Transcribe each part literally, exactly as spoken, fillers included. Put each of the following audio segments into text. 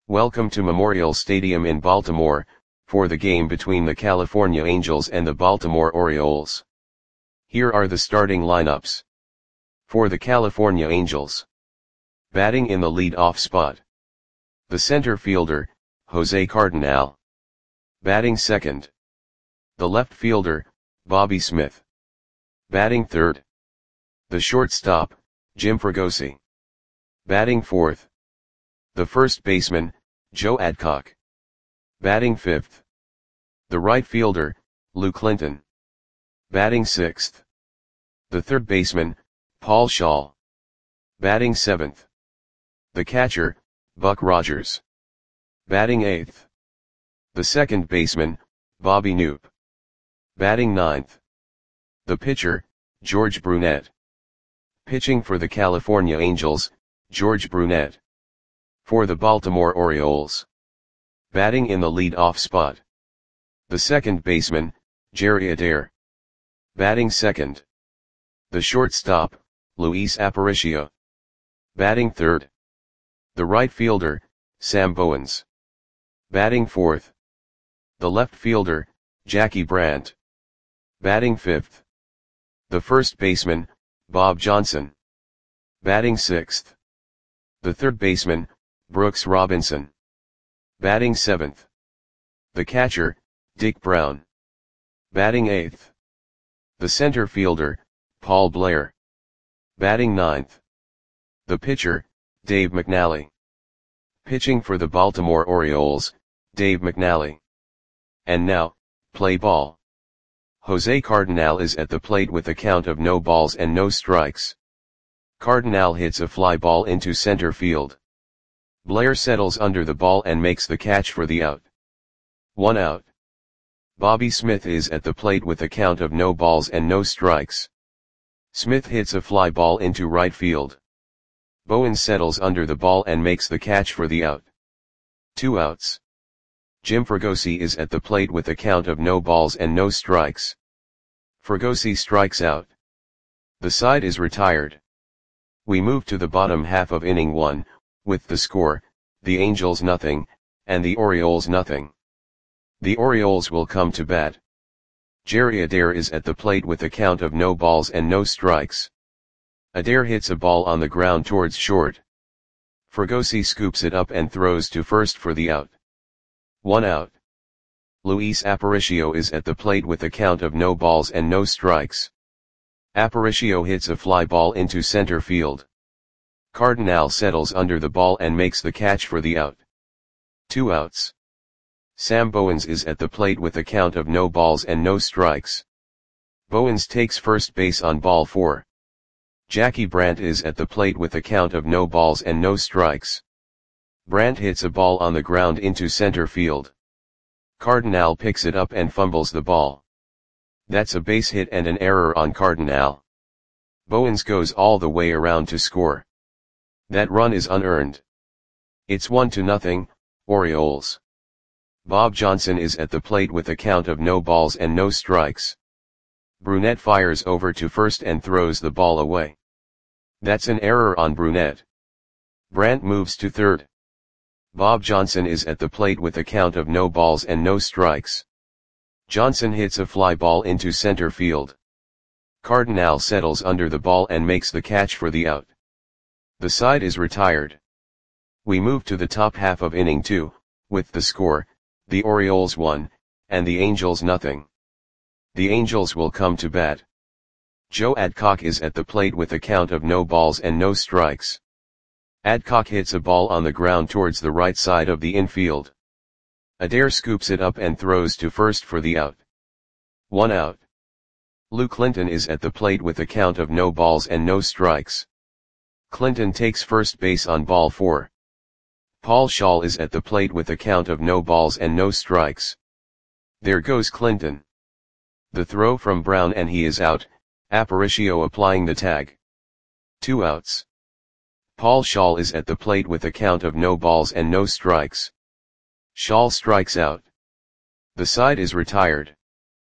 Welcome to Memorial Stadium in Baltimore, for the game between the California Angels and the Baltimore Orioles. Here are the starting lineups. For the California Angels. Batting in the lead-off spot. The center fielder, Jose Cardenal. Batting second. The left fielder, Bobby Smith. Batting third. The shortstop, Jim Fregosi. Batting fourth. The first baseman, Joe Adcock. Batting fifth. The right fielder, Lou Clinton. Batting sixth. The third baseman, Paul Schall. Batting seventh. The catcher, Buck Rogers. Batting eighth. The second baseman, Bobby Knoop. Batting ninth. The pitcher, George Brunette. Pitching for the California Angels, George Brunette. For the Baltimore Orioles. Batting in the lead-off spot. The second baseman, Jerry Adair. Batting second. The shortstop, Luis Aparicio. Batting third. The right fielder, Sam Bowens. Batting fourth. The left fielder, Jackie Brandt. Batting fifth. The first baseman, Bob Johnson. Batting sixth. The third baseman, Brooks Robinson. Batting seventh. The catcher, Dick Brown. Batting eighth. The center fielder, Paul Blair. Batting ninth. The pitcher, Dave McNally. Pitching for the Baltimore Orioles, Dave McNally. And now, play ball. Jose Cardenal is at the plate with a count of no balls and no strikes. Cardenal hits a fly ball into center field. Blair settles under the ball and makes the catch for the out. One out. Bobby Smith is at the plate with a count of no balls and no strikes. Smith hits a fly ball into right field. Bowens settles under the ball and makes the catch for the out. Two outs. Jim Fregosi is at the plate with a count of no balls and no strikes. Fregosi strikes out. The side is retired. We move to the bottom half of inning one, with the score, the Angels nothing, and the Orioles nothing. The Orioles will come to bat. Jerry Adair is at the plate with a count of no balls and no strikes. Adair hits a ball on the ground towards short. Fregosi scoops it up and throws to first for the out. One out. Luis Aparicio is at the plate with a count of no balls and no strikes. Aparicio hits a fly ball into center field. Cardenal settles under the ball and makes the catch for the out. Two outs. Sam Bowens is at the plate with a count of no balls and no strikes. Bowens takes first base on ball four. Jackie Brandt is at the plate with a count of no balls and no strikes. Brandt hits a ball on the ground into center field. Cardenal picks it up and fumbles the ball. That's a base hit and an error on Cardenal. Bowens goes all the way around to score. That run is unearned. It's one to nothing, Orioles. Bob Johnson is at the plate with a count of no balls and no strikes. Brunette fires over to first and throws the ball away. That's an error on Brunette. Brandt moves to third. Bob Johnson is at the plate with a count of no balls and no strikes. Johnson hits a fly ball into center field. Cardenal settles under the ball and makes the catch for the out. The side is retired. We move to the top half of inning two, with the score, the Orioles one, and the Angels nothing. The Angels will come to bat. Joe Adcock is at the plate with a count of no balls and no strikes. Adcock hits a ball on the ground towards the right side of the infield. Adair scoops it up and throws to first for the out. One out. Lou Clinton is at the plate with a count of no balls and no strikes. Clinton takes first base on ball four. Paul Schall is at the plate with a count of no balls and no strikes. There goes Clinton. The throw from Brown and he is out, Aparicio applying the tag. Two outs. Paul Schall is at the plate with a count of no balls and no strikes. Schall strikes out. The side is retired.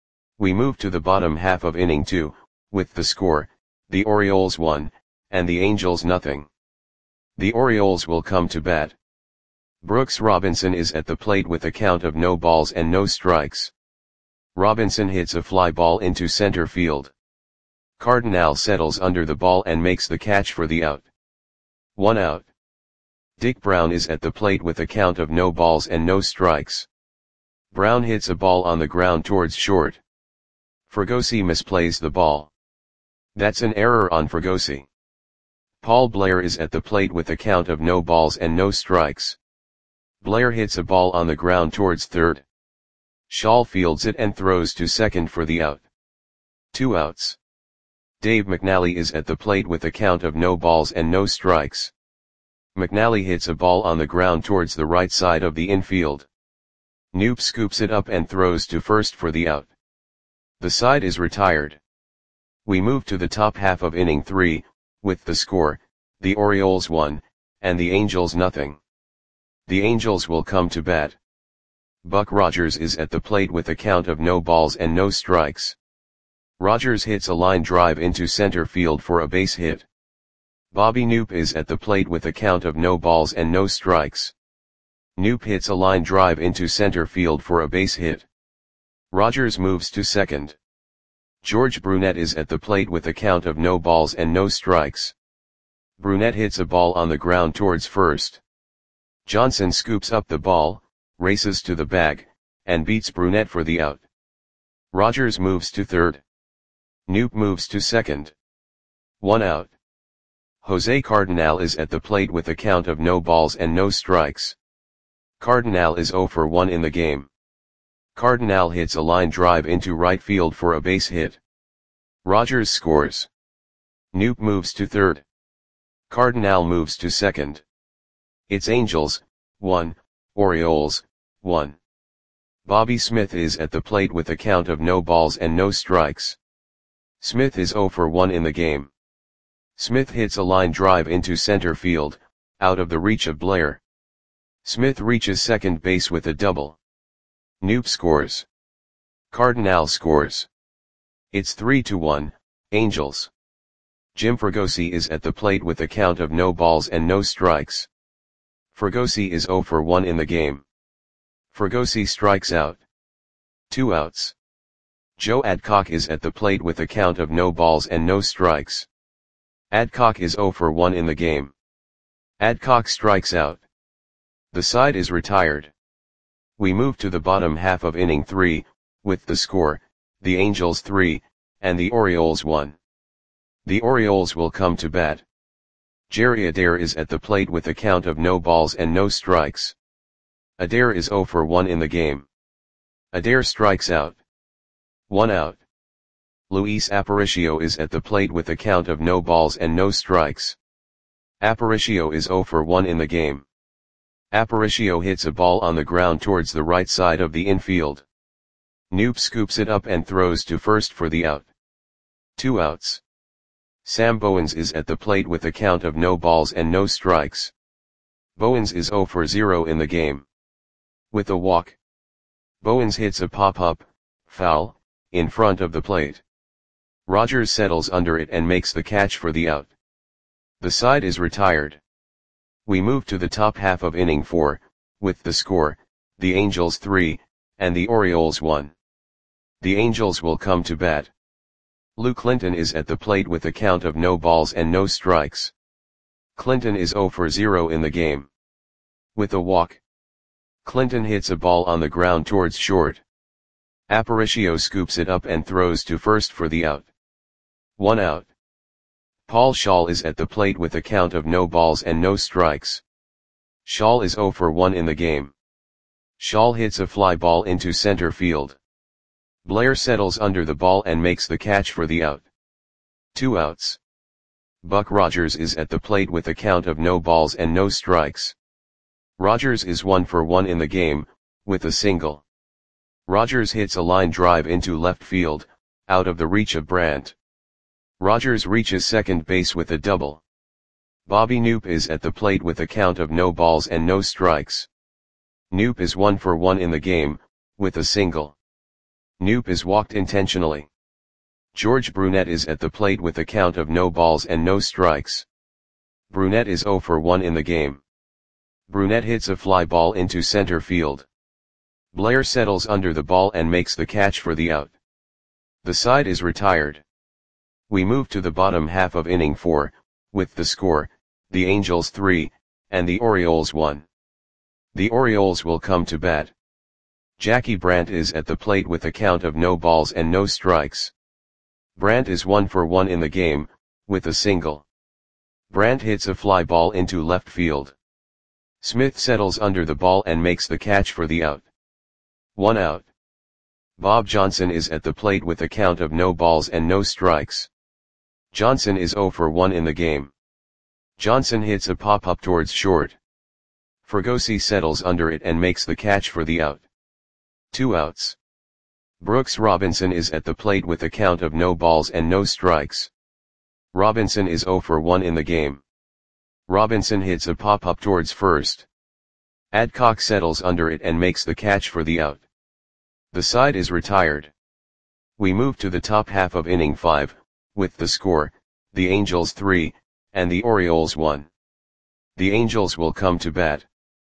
We move to the bottom half of inning two, with the score, the Orioles one, and the Angels nothing. The Orioles will come to bat. Brooks Robinson is at the plate with a count of no balls and no strikes. Robinson hits a fly ball into center field. Cardinal settles under the ball and makes the catch for the out. One out. Dick Brown is at the plate with a count of no balls and no strikes. Brown hits a ball on the ground towards short. Fregosi misplays the ball. That's an error on Fregosi. Paul Blair is at the plate with a count of no balls and no strikes. Blair hits a ball on the ground towards third. Shaw fields it and throws to second for the out. Two outs. Dave McNally is at the plate with a count of no balls and no strikes. McNally hits a ball on the ground towards the right side of the infield. Knoop scoops it up and throws to first for the out. The side is retired. We move to the top half of inning three, with the score, the Orioles one, and the Angels nothing. The Angels will come to bat. Buck Rogers is at the plate with a count of no balls and no strikes. Rogers hits a line drive into center field for a base hit. Bobby Knoop is at the plate with a count of no balls and no strikes. Knoop hits a line drive into center field for a base hit. Rogers moves to second. George Brunette is at the plate with a count of no balls and no strikes. Brunette hits a ball on the ground towards first. Johnson scoops up the ball, races to the bag, and beats Brunette for the out. Rogers moves to third. Knoop moves to second. One out. Jose Cardinal is at the plate with a count of no balls and no strikes. Cardinal is oh for one in the game. Cardinal hits a line drive into right field for a base hit. Rogers scores. Knoop moves to third. Cardinal moves to second. It's Angels, one, Orioles, one. Bobby Smith is at the plate with a count of no balls and no strikes. Smith is oh for one in the game. Smith hits a line drive into center field, out of the reach of Blair. Smith reaches second base with a double. Knoop scores. Cardinal scores. It's three to one, Angels. Jim Fregosi is at the plate with a count of no balls and no strikes. Fregosi is oh for one in the game. Fregosi strikes out. Two outs. Joe Adcock is at the plate with a count of no balls and no strikes. Adcock is oh for one in the game. Adcock strikes out. The side is retired. We move to the bottom half of inning three, with the score, the Angels three, and the Orioles one. The Orioles will come to bat. Jerry Adair is at the plate with a count of no balls and no strikes. Adair is oh for one in the game. Adair strikes out. One out. Luis Aparicio is at the plate with a count of no balls and no strikes. Aparicio is oh for one in the game. Aparicio hits a ball on the ground towards the right side of the infield. Knoop scoops it up and throws to first for the out. Two outs. Sam Bowens is at the plate with a count of no balls and no strikes. Bowens is oh for zero in the game. With a walk. Bowens hits a pop-up, foul, in front of the plate. Rogers settles under it and makes the catch for the out. The side is retired. We move to the top half of inning four, with the score, the Angels three, and the Orioles one. The Angels will come to bat. Lou Clinton is at the plate with a count of no balls and no strikes. Clinton is oh for zero in the game. With a walk. Clinton hits a ball on the ground towards short. Aparicio scoops it up and throws to first for the out. One out. Paul Shaw is at the plate with a count of no balls and no strikes. Shaw is oh for one in the game. Shaw hits a fly ball into center field. Blair settles under the ball and makes the catch for the out. Two outs. Buck Rogers is at the plate with a count of no balls and no strikes. Rogers is one for one in the game, with a single. Rogers hits a line drive into left field, out of the reach of Brandt. Rogers reaches second base with a double. Bobby Knoop is at the plate with a count of no balls and no strikes. Knoop is one for one in the game, with a single. Knoop is walked intentionally. George Brunette is at the plate with a count of no balls and no strikes. Brunette is oh for one in the game. Brunette hits a fly ball into center field. Blair settles under the ball and makes the catch for the out. The side is retired. We move to the bottom half of inning four, with the score, the Angels three, and the Orioles one. The Orioles will come to bat. Jackie Brandt is at the plate with a count of no balls and no strikes. Brandt is one for one in the game, with a single. Brandt hits a fly ball into left field. Smith settles under the ball and makes the catch for the out. One out. Bob Johnson is at the plate with a count of no balls and no strikes. Johnson is oh for one in the game. Johnson hits a pop-up towards short. Fregosi settles under it and makes the catch for the out. Two outs. Brooks Robinson is at the plate with a count of no balls and no strikes. Robinson is oh for one in the game. Robinson hits a pop-up towards first. Adcock settles under it and makes the catch for the out. The side is retired. We move to the top half of inning five, with the score, the Angels three, and the Orioles one. The Angels will come to bat.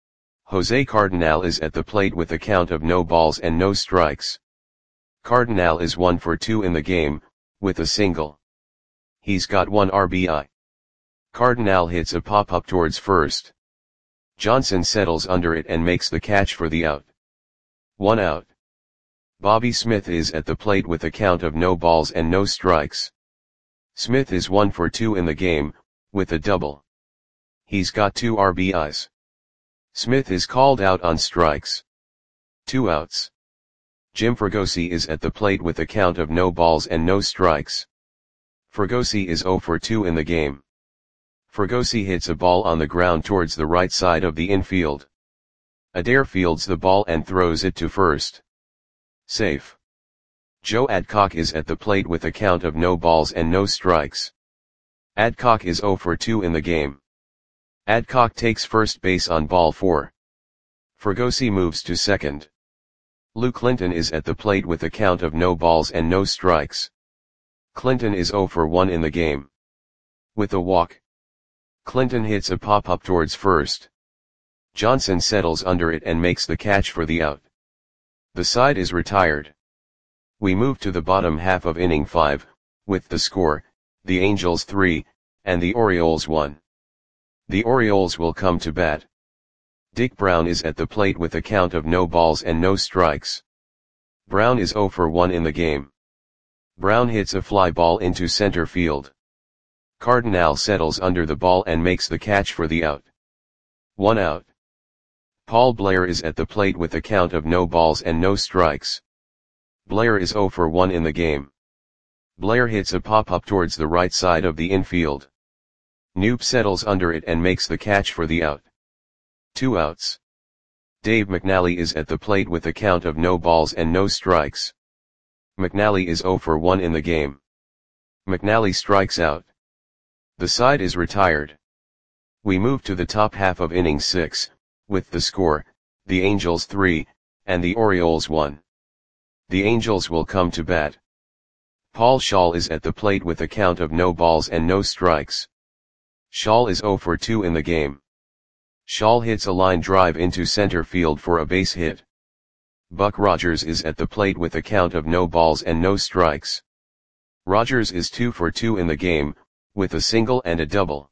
Jose Cardinal is at the plate with a count of no balls and no strikes. Cardinal is one for two in the game, with a single. He's got one R B I. Cardinal hits a pop-up towards first. Johnson settles under it and makes the catch for the out. One out. Bobby Smith is at the plate with a count of no balls and no strikes. Smith is one for two in the game, with a double. He's got two R B Is. Smith is called out on strikes. Two outs. Jim Fregosi is at the plate with a count of no balls and no strikes. Fregosi is oh for two in the game. Fregosi hits a ball on the ground towards the right side of the infield. Adair fields the ball and throws it to first. Safe. Joe Adcock is at the plate with a count of no balls and no strikes. Adcock is oh for two in the game. Adcock takes first base on ball four. Fregosi moves to second. Lou Clinton is at the plate with a count of no balls and no strikes. Clinton is oh for one in the game. With a walk. Clinton hits a pop-up towards first. Johnson settles under it and makes the catch for the out. The side is retired. We move to the bottom half of inning five, with the score, the Angels three, and the Orioles one. The Orioles will come to bat. Dick Brown is at the plate with a count of no balls and no strikes. Brown is oh for one in the game. Brown hits a fly ball into center field. Cardinal settles under the ball and makes the catch for the out. One out. Paul Blair is at the plate with a count of no balls and no strikes. Blair is oh for one in the game. Blair hits a pop-up towards the right side of the infield. Knoop settles under it and makes the catch for the out. Two outs. Dave McNally is at the plate with a count of no balls and no strikes. McNally is oh for one in the game. McNally strikes out. The side is retired. We move to the top half of inning six, with the score, the Angels three, and the Orioles one. The Angels will come to bat. Paul Shaw is at the plate with a count of no balls and no strikes. Shaw is oh for two in the game. Shaw hits a line drive into center field for a base hit. Buck Rogers is at the plate with a count of no balls and no strikes. Rogers is two for two in the game, with a single and a double.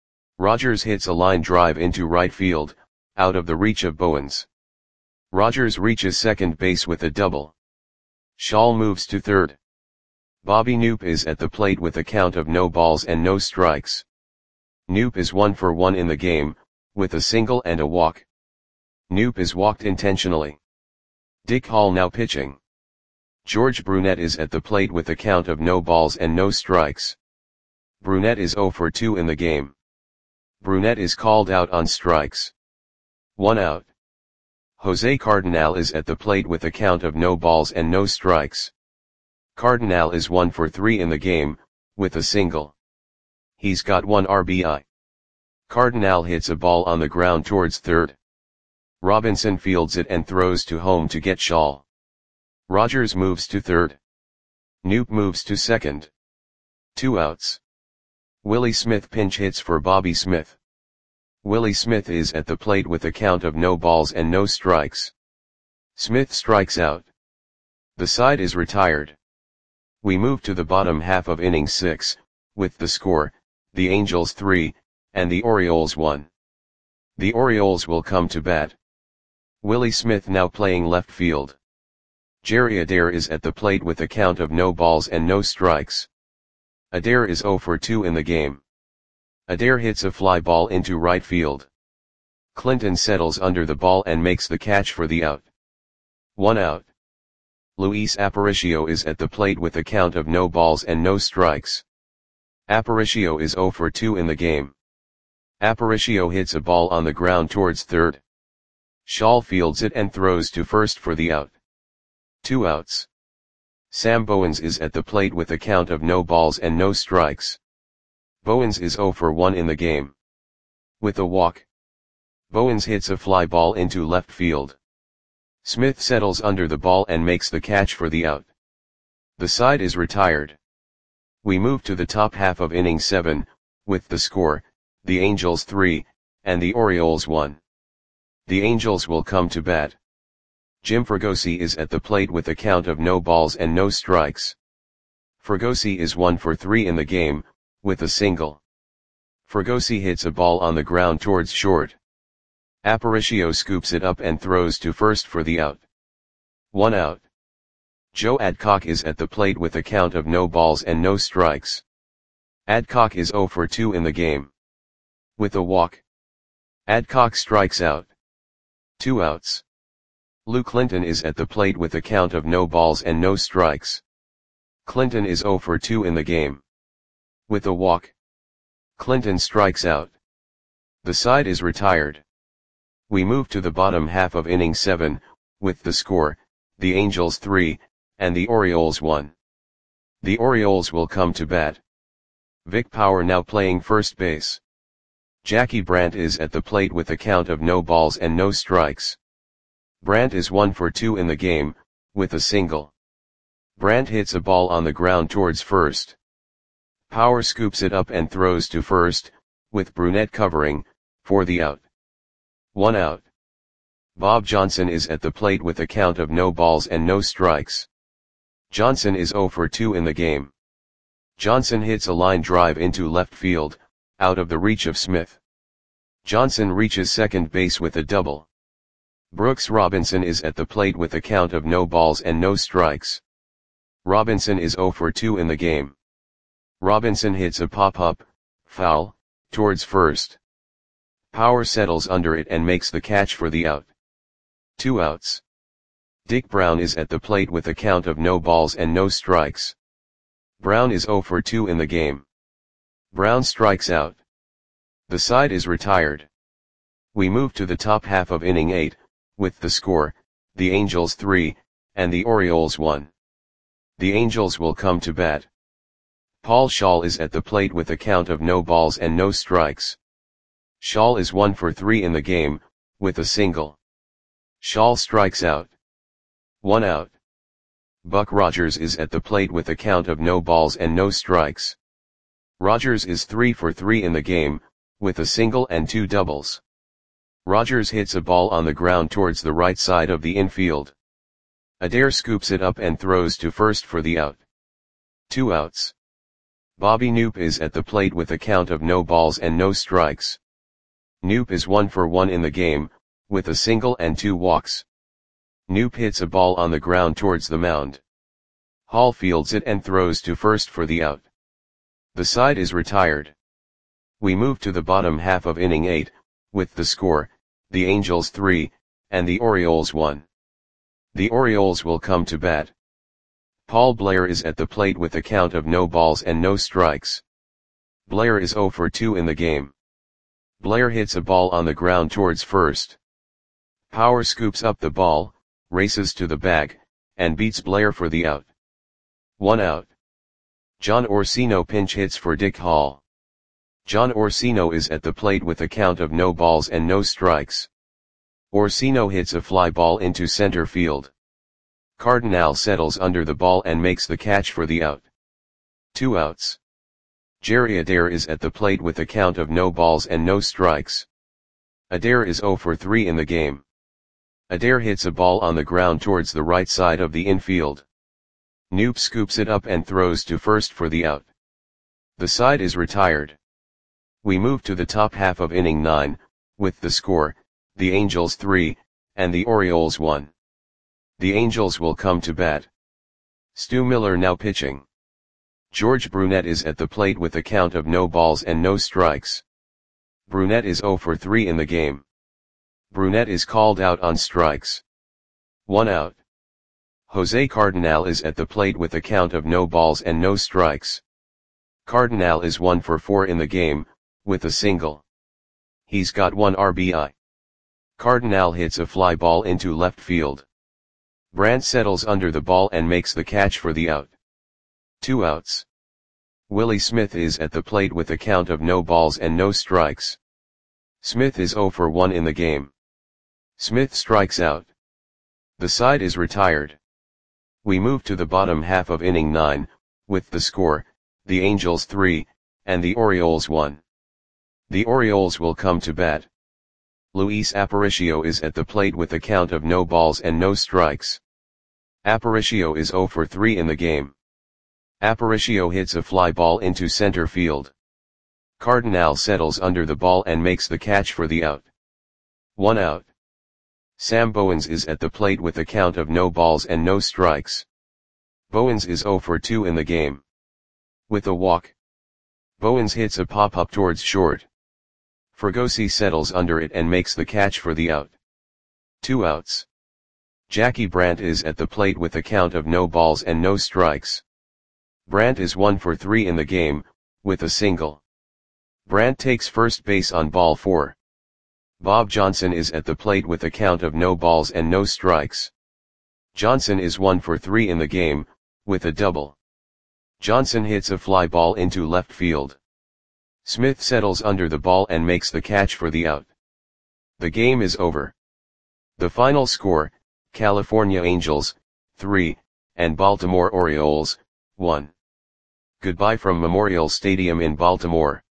Rogers hits a line drive into right field, out of the reach of Bowens. Rogers reaches second base with a double. Shaw moves to third. Bobby Knoop is at the plate with a count of no balls and no strikes. Knoop is one for one in the game, with a single and a walk. Knoop is walked intentionally. Dick Hall now pitching. George Brunette is at the plate with a count of no balls and no strikes. Brunette is oh for two in the game. Brunette is called out on strikes. One out. Jose Cardinal is at the plate with a count of no balls and no strikes. Cardinal is one for three in the game, with a single. He's got one R B I. Cardinal hits a ball on the ground towards third. Robinson fields it and throws to home to get Shaw. Rogers moves to third. Knoop moves to second. Two outs. Willie Smith pinch hits for Bobby Smith. Willie Smith is at the plate with a count of no balls and no strikes. Smith strikes out. The side is retired. We move to the bottom half of inning six, with the score, the Angels three, and the Orioles one. The Orioles will come to bat. Willie Smith now playing left field. Jerry Adair is at the plate with a count of no balls and no strikes. Adair is oh for two in the game. Adair hits a fly ball into right field. Clinton settles under the ball and makes the catch for the out. One out. Luis Aparicio is at the plate with a count of no balls and no strikes. Aparicio is oh for two in the game. Aparicio hits a ball on the ground towards third. Shaw fields it and throws to first for the out. Two outs. Sam Bowens is at the plate with a count of no balls and no strikes. Bowens is oh for one in the game. With a walk. Bowens hits a fly ball into left field. Smith settles under the ball and makes the catch for the out. The side is retired. We move to the top half of inning seven, with the score, the Angels three, and the Orioles one. The Angels will come to bat. Jim Fregosi is at the plate with a count of no balls and no strikes. Fregosi is one for three in the game, with a single. Fregosi hits a ball on the ground towards short. Aparicio scoops it up and throws to first for the out. One out. Joe Adcock is at the plate with a count of no balls and no strikes. Adcock is oh for two in the game. With a walk. Adcock strikes out. Two outs. Lou Clinton is at the plate with a count of no balls and no strikes. Clinton is oh for two in the game. With a walk. Clinton strikes out. The side is retired. We move to the bottom half of inning seven, with the score, the Angels three, and the Orioles one. The Orioles will come to bat. Vic Power now playing first base. Jackie Brandt is at the plate with a count of no balls and no strikes. Brandt is one for two in the game, with a single. Brandt hits a ball on the ground towards first. Power scoops it up and throws to first, with Brunette covering, for the out. One out. Bob Johnson is at the plate with a count of no balls and no strikes. Johnson is oh for two in the game. Johnson hits a line drive into left field, out of the reach of Smith. Johnson reaches second base with a double. Brooks Robinson is at the plate with a count of no balls and no strikes. Robinson is oh for two in the game. Robinson hits a pop-up, foul, towards first. Power settles under it and makes the catch for the out. Two outs. Dick Brown is at the plate with a count of no balls and no strikes. Brown is oh for two in the game. Brown strikes out. The side is retired. We move to the top half of inning eight, with the score, the Angels three, and the Orioles one. The Angels will come to bat. Paul Schaal is at the plate with a count of no balls and no strikes. Schaal is one for three in the game, with a single. Schaal strikes out. One out. Buck Rogers is at the plate with a count of no balls and no strikes. Rogers is three for three in the game, with a single and two doubles. Rogers hits a ball on the ground towards the right side of the infield. Adair scoops it up and throws to first for the out. Two outs. Bobby Knoop is at the plate with a count of no balls and no strikes. Knoop is one for one in the game, with a single and two walks. Knoop hits a ball on the ground towards the mound. Hall fields it and throws to first for the out. The side is retired. We move to the bottom half of inning eight, with the score, the Angels three, and the Orioles one. The Orioles will come to bat. Paul Blair is at the plate with a count of no balls and no strikes. Blair is oh for two in the game. Blair hits a ball on the ground towards first. Power scoops up the ball, races to the bag, and beats Blair for the out. One out. John Orsino pinch hits for Dick Hall. John Orsino is at the plate with a count of no balls and no strikes. Orsino hits a fly ball into center field. Cardinal settles under the ball and makes the catch for the out. Two outs. Jerry Adair is at the plate with a count of no balls and no strikes. Adair is zero for three in the game. Adair hits a ball on the ground towards the right side of the infield. Noop scoops it up and throws to first for the out. The side is retired. We move to the top half of inning nine, with the score, the Angels three, and the Orioles one. The Angels will come to bat. Stu Miller now pitching. George Brunette is at the plate with a count of no balls and no strikes. Brunette is zero for three in the game. Brunette is called out on strikes. One out. Jose Cardinal is at the plate with a count of no balls and no strikes. Cardinal is one for four in the game, with a single. He's got one R B I. Cardinal hits a fly ball into left field. Brandt settles under the ball and makes the catch for the out. Two outs. Willie Smith is at the plate with a count of no balls and no strikes. Smith is zero for one in the game. Smith strikes out. The side is retired. We move to the bottom half of inning nine, with the score, the Angels three, and the Orioles one. The Orioles will come to bat. Luis Aparicio is at the plate with a count of no balls and no strikes. Aparicio is zero for three in the game. Aparicio hits a fly ball into center field. Cardinal settles under the ball and makes the catch for the out. One out. Sam Bowens is at the plate with a count of no balls and no strikes. Bowens is zero for two in the game. With a walk. Bowens hits a pop-up towards short. Fregosi settles under it and makes the catch for the out. Two outs. Jackie Brandt is at the plate with a count of no balls and no strikes. Brandt is one for three in the game, with a single. Brandt takes first base on ball four. Bob Johnson is at the plate with a count of no balls and no strikes. Johnson is one for three in the game, with a double. Johnson hits a fly ball into left field. Smith settles under the ball and makes the catch for the out. The game is over. The final score, California Angels, three, and Baltimore Orioles, one. Goodbye from Memorial Stadium in Baltimore.